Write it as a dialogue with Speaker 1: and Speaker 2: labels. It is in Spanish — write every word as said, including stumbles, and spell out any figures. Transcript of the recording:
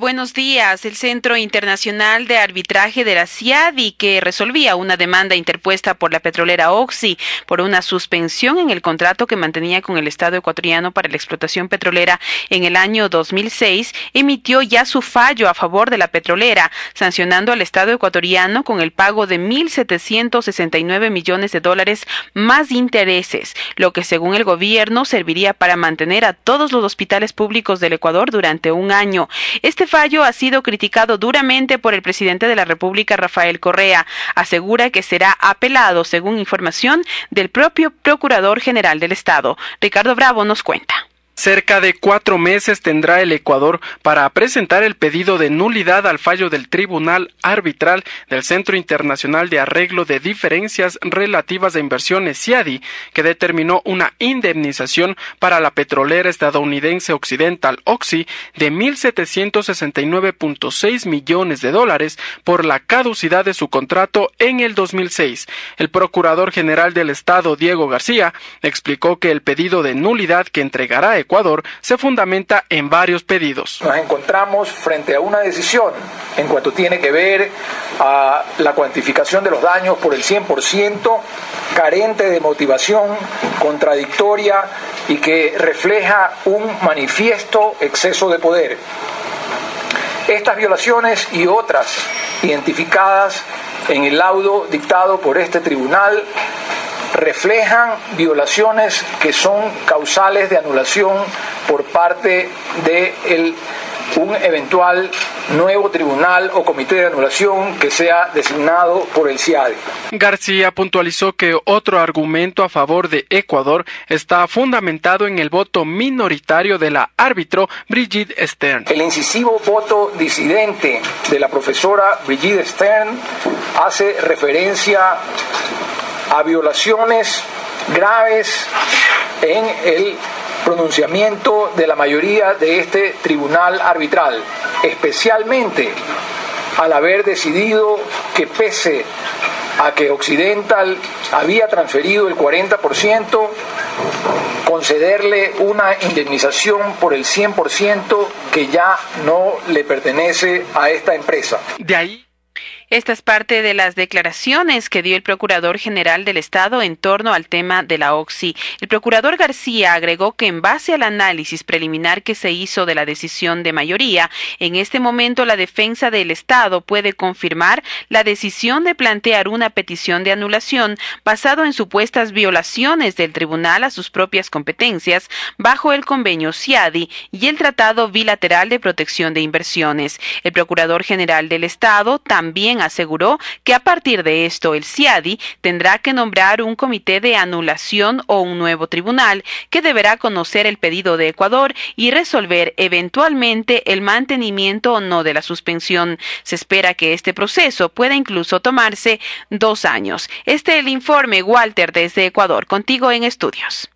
Speaker 1: Buenos días. El Centro Internacional de Arbitraje de la CIADI, que resolvía una demanda interpuesta por la petrolera Oxy por una suspensión en el contrato que mantenía con el Estado ecuatoriano para la explotación petrolera en el año dos mil seis, emitió ya su fallo a favor de la petrolera, sancionando al Estado ecuatoriano con el pago de mil setecientos sesenta y nueve millones de dólares más intereses, lo que según el gobierno serviría para mantener a todos los hospitales públicos del Ecuador durante un año. Este fallo ha sido criticado duramente por el presidente de la República, Rafael Correa. Asegura que será apelado, según información del propio Procurador General del Estado. Ricardo Bravo nos cuenta.
Speaker 2: Cerca de cuatro meses tendrá el Ecuador para presentar el pedido de nulidad al fallo del Tribunal Arbitral del Centro Internacional de Arreglo de Diferencias Relativas a Inversiones CIADI, que determinó una indemnización para la petrolera estadounidense Occidental Oxy de mil setecientos sesenta y nueve punto seis millones de dólares por la caducidad de su contrato en el dos mil seis. El Procurador General del Estado, Diego García, explicó que el pedido de nulidad que entregará Ecuador se fundamenta en varios pedidos.
Speaker 3: Nos encontramos frente a una decisión en cuanto tiene que ver a la cuantificación de los daños por el cien por ciento, carente de motivación, contradictoria y que refleja un manifiesto exceso de poder. Estas violaciones y otras identificadas en el laudo dictado por este tribunal reflejan violaciones que son causales de anulación por parte de el, un eventual nuevo tribunal o comité de anulación que sea designado por el CIADI.
Speaker 2: García puntualizó que otro argumento a favor de Ecuador está fundamentado en el voto minoritario de la árbitro Brigitte Stern.
Speaker 3: El incisivo voto disidente de la profesora Brigitte Stern hace referencia a violaciones graves en el pronunciamiento de la mayoría de este tribunal arbitral, especialmente al haber decidido que pese a que Occidental había transferido el cuarenta por ciento, concederle una indemnización por el cien por ciento que ya no le pertenece a esta empresa.
Speaker 2: De ahí
Speaker 1: Esta es parte de las declaraciones que dio el Procurador General del Estado en torno al tema de la Oxy. El Procurador García agregó que en base al análisis preliminar que se hizo de la decisión de mayoría, en este momento la defensa del Estado puede confirmar la decisión de plantear una petición de anulación basado en supuestas violaciones del tribunal a sus propias competencias bajo el convenio CIADI y el Tratado Bilateral de Protección de Inversiones. El Procurador General del Estado también aseguró que a partir de esto el CIADI tendrá que nombrar un comité de anulación o un nuevo tribunal que deberá conocer el pedido de Ecuador y resolver eventualmente el mantenimiento o no de la suspensión. Se espera que este proceso pueda incluso tomarse dos años. Este es el informe, Walter, desde Ecuador. Contigo en estudios.